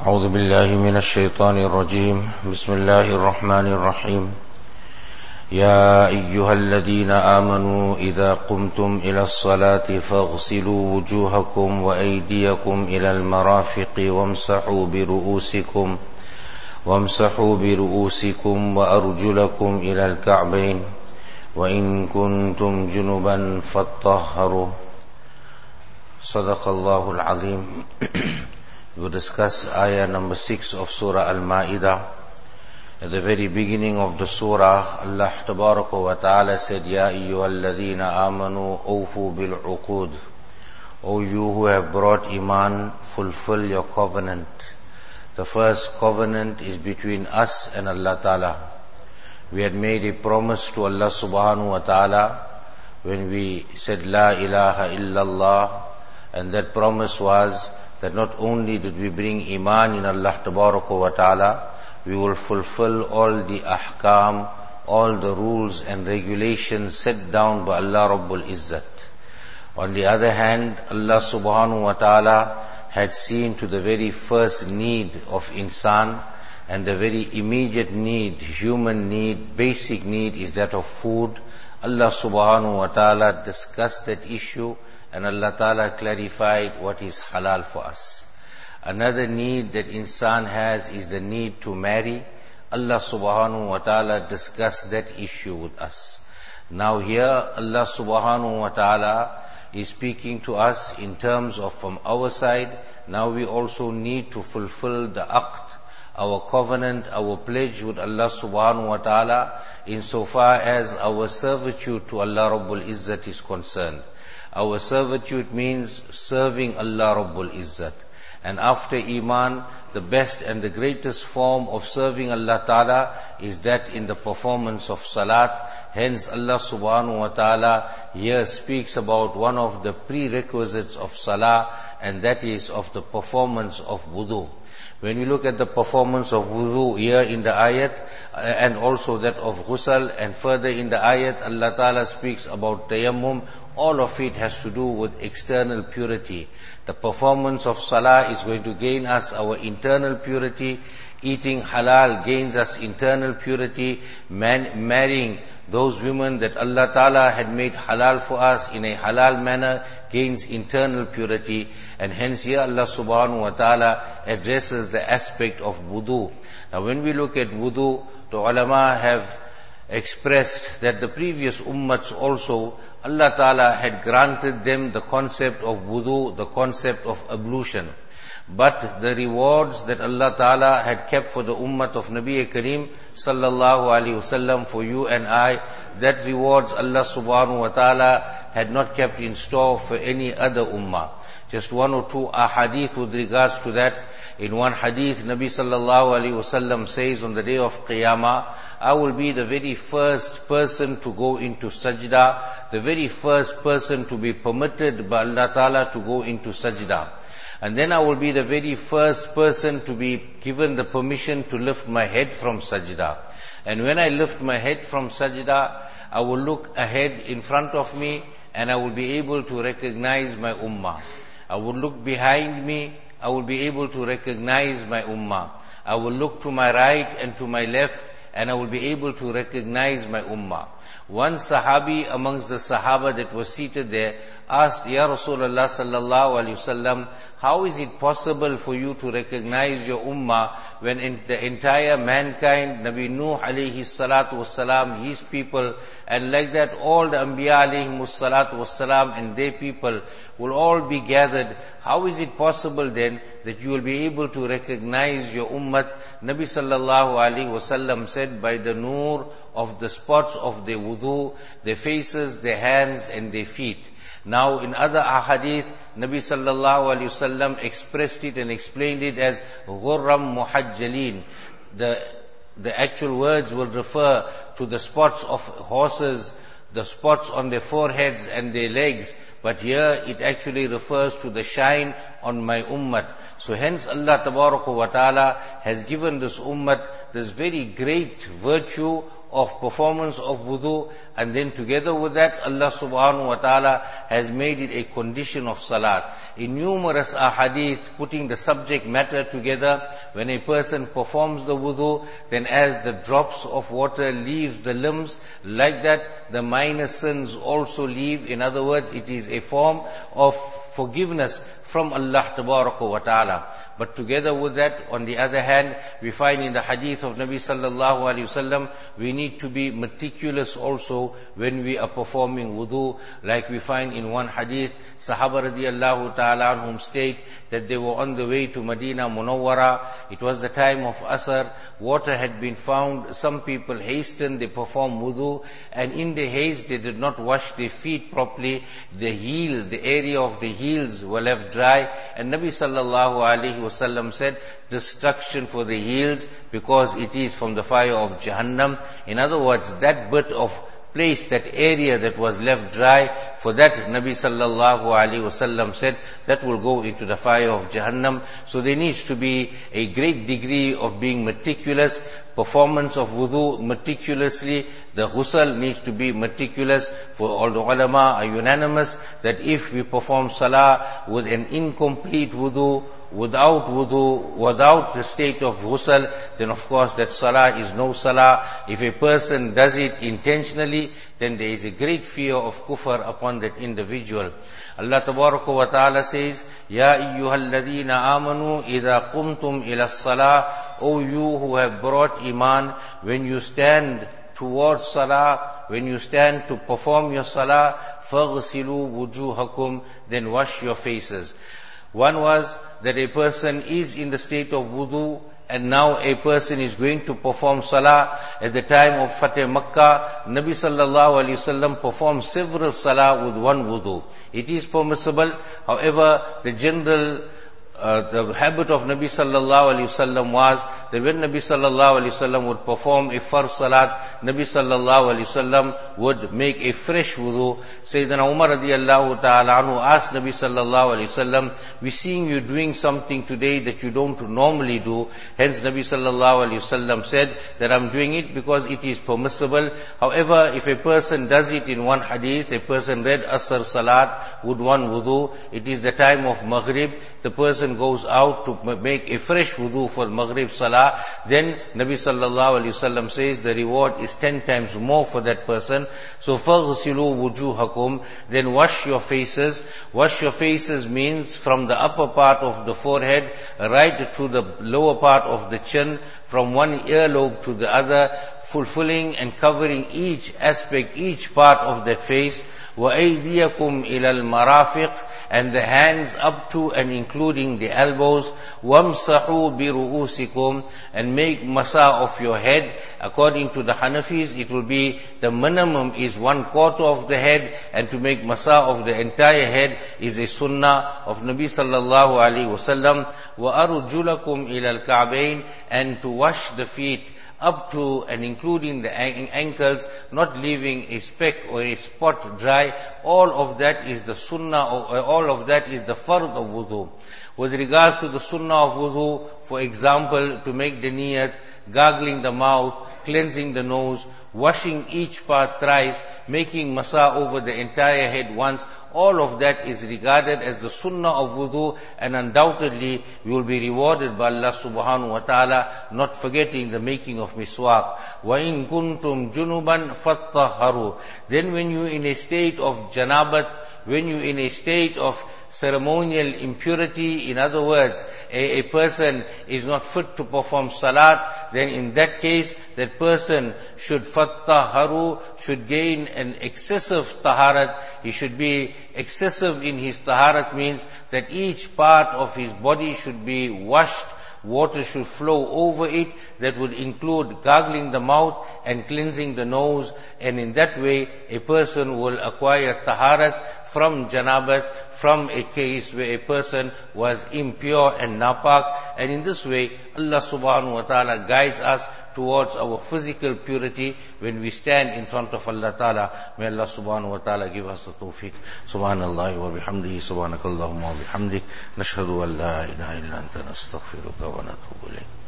أعوذ بالله من الشيطان الرجيم بسم الله الرحمن الرحيم يا أيها الذين آمنوا إذا قمتم إلى الصلاة فاغسلوا وجوهكم وأيديكم إلى المرافق وامسحوا برؤوسكم وأرجلكم إلى الكعبين وإن كنتم جنبا فاطهروا صدق الله العظيم. We discuss ayah number 6 of Surah Al-Ma'idah. At the very beginning of the surah, Allah Tabaraka wa Ta'ala said, Ya ayyuhalladhina amanu awfu bil'uqud. O you who have brought iman, fulfill your covenant. The first covenant is between us and Allah Ta'ala. We had made a promise to Allah Subhanahu wa Ta'ala when we said La ilaha illallah, and that promise was that not only did we bring iman in Allah Tabaraka wa Ta'ala, we will fulfill all the ahkam, all the rules and regulations set down by Allah Rabbul Izzat. On the other hand, Allah Subhanahu wa Ta'ala had seen to the very first need of insan, and the very immediate need, human need, basic need is that of food. Allah Subhanahu wa Ta'ala discussed that issue, and Allah Ta'ala clarified what is halal for us. Another need that insan has is the need to marry. Allah Subhanahu wa Ta'ala discussed that issue with us. Now here Allah Subhanahu wa Ta'ala is speaking to us in terms of from our side. Now we also need to fulfill the aqd, our covenant, our pledge with Allah Subhanahu wa Ta'ala insofar as our servitude to Allah Rabbul Izzat is concerned. Our servitude means serving Allah Rabbul Izzat. And after Iman, the best and the greatest form of serving Allah Ta'ala is that in the performance of Salat. Hence Allah Subhanahu wa Ta'ala here speaks about one of the prerequisites of Salah, and that is of the performance of wudu. When we look at the performance of wudu here in the ayat, and also that of ghusl, and further in the ayat Allah Ta'ala speaks about tayammum, all of it has to do with external purity. The performance of salah is going to gain us our internal purity. Eating halal gains us internal purity. Marrying those women that Allah Ta'ala had made halal for us in a halal manner gains internal purity. And hence here Allah Subhanahu wa Ta'ala addresses the aspect of wudu. Now when we look at wudu, the ulama have expressed that the previous ummats also, Allah Ta'ala had granted them the concept of wudu, the concept of ablution. But the rewards that Allah Ta'ala had kept for the ummat of Nabi Kareem Sallallahu Alaihi Wasallam, for you and I, that rewards Allah Subhanahu wa Ta'ala had not kept in store for any other ummah. Just one or two ahadith with regards to that. In one hadith, Nabi Sallallahu Alaihi Wasallam says on the day of Qiyamah, I will be the very first person to go into sajda, the very first person to be permitted by Allah Ta'ala to go into sajda. And then I will be the very first person to be given the permission to lift my head from sajda. And when I lift my head from sajda, I will look ahead in front of me, and I will be able to recognize my ummah. I will look behind me, I will be able to recognize my ummah. I will look to my right and to my left, and I will be able to recognize my ummah. One sahabi amongst the sahaba that was seated there asked, Ya Rasulullah Sallallahu Alaihi Wasallam, how is it possible for you to recognize your ummah when in the entire mankind, Nabi Nuh alayhi salatu wassalam, his people, and like that all the Anbiya alayhi salatu wassalam and their people will all be gathered? How is it possible then that you will be able to recognize your ummat? Nabi Sallallahu Alaihi Wasallam said, by the nur of the spots of their wudu, their faces, their hands and their feet. Now in other ahadith, Nabi Sallallahu Alaihi Wasallam expressed it and explained it as ghurram muhajjalin. The actual words will refer to the spots of horses, the spots on their foreheads and their legs, but here it actually refers to the shine on my ummat. So hence Allah Tabaraka wa Ta'ala has given this ummat this very great virtue of performance of wudu, and then together with that, Allah subhanahu wa ta'ala has made it a condition of salat. In numerous ahadith putting the subject matter together, when a person performs the wudu, then as the drops of water leaves the limbs, like that the minor sins also leave. In other words, it is a form of forgiveness from Allah tabaraka wa ta'ala. But together with that, on the other hand, we find in the hadith of Nabi sallallahu alaihi wasallam, we need to be meticulous also when we are performing wudu. Like we find in one hadith, Sahaba radiyallahu ta'ala anhum state that they were on the way to Medina Munawwara. It was the time of Asr. Water had been found. Some people hastened, they performed wudu, and in the haste they did not wash their feet properly. The area of the heels were left dry, and Nabi sallallahu alaihi wasallam said, destruction for the heels, because it is from the fire of Jahannam. In other words, that bit of place, that area that was left dry, for that Nabi sallallahu alaihi wasallam said, that will go into the fire of Jahannam. So there needs to be a great degree of being meticulous. Performance of wudu meticulously. The ghusl needs to be meticulous. For all the ulama are unanimous that if we perform salah with an incomplete wudu, without the state of ghusl, then of course that salah is no salah. If a person does it intentionally, then there is a great fear of kufr upon that individual. Allah tabaraka wa ta'ala says, Ya ayyuhalladhina amanu idha qumtum ila salah. O you who have brought iman, when you stand towards salah, when you stand to perform your salah, faghsilu wujuhakum, then wash your faces. One was that a person is in the state of wudu, and now a person is going to perform salah. At the time of Fateh Makkah, Nabi sallallahu alaihi wasallam performed several salah with one wudu. It is permissible. However, the general the habit of Nabi sallallahu alaihi wasallam was that when Nabi sallallahu alaihi wasallam would perform a farz salat, Nabi sallallahu alaihi wasallam would make a fresh wudu. Sayyidina Umar radiyallahu ta'ala anhu asked Nabi sallallahu alaihi wasallam, "We seeing you doing something today that you don't normally do." Hence Nabi sallallahu alaihi wasallam said that I'm doing it because it is permissible. However, if a person does it in one hadith, a person read Asr salat with one wudu, it is the time of Maghrib, the person goes out to make a fresh wudu for Maghrib salah, then Nabi sallallahu alaihi wasallam says the reward is 10 times more for that person. So faghsilu wujuhakum, then wash your faces. Wash your faces means from the upper part of the forehead right to the lower part of the chin, from one earlobe to the other, fulfilling and covering each aspect, each part of that face. وَأَيْدِيَكُمْ إِلَى الْمَرَافِقِ, and the hands up to and including the elbows. وَامْسَحُوا بِرُؤُوسِكُمْ, and make masa of your head. According to the Hanafis, it will be the minimum is 1/4 of the head, and to make masa of the entire head is a sunnah of Nabi sallallahu alaihi wasallam. وَأَرْجُلَكُمْ إِلَى الْكَعْبَيْنِ, and to wash the feet up to and including the ankles, not leaving a speck or a spot dry. All of that is the sunnah, or all of that is the fard of wudu. With regards to the sunnah of wudu, for example, to make the niyat, gargling the mouth, cleansing the nose, washing each part thrice, making masa over the entire head once, all of that is regarded as the sunnah of wudu, and undoubtedly you will be rewarded by Allah subhanahu wa ta'ala, not forgetting the making of miswak. وَإِن كُنْتُمْ جُنُبًا فَاتَّهَّرُوا, then when you in a state of janabat, when you in a state of ceremonial impurity, in other words, a person is not fit to perform salat, then in that case, that person should fattaharu, should gain an excessive taharat. He should be excessive in his taharat, means that each part of his body should be washed, water should flow over it. That would include gargling the mouth and cleansing the nose, and in that way a person will acquire taharat from janabat, from a case where a person was impure and napak. And in this way Allah subhanahu wa ta'ala guides us towards our physical purity when we stand in front of Allah ta'ala. May Allah subhanahu wa ta'ala give us the tawfiq. Subhanallah wa bihamdihi, subhanakallahumma wa bihamdik, nashhadu an la ilaha illa anta, nastaghfiruka wa natubu ilayk.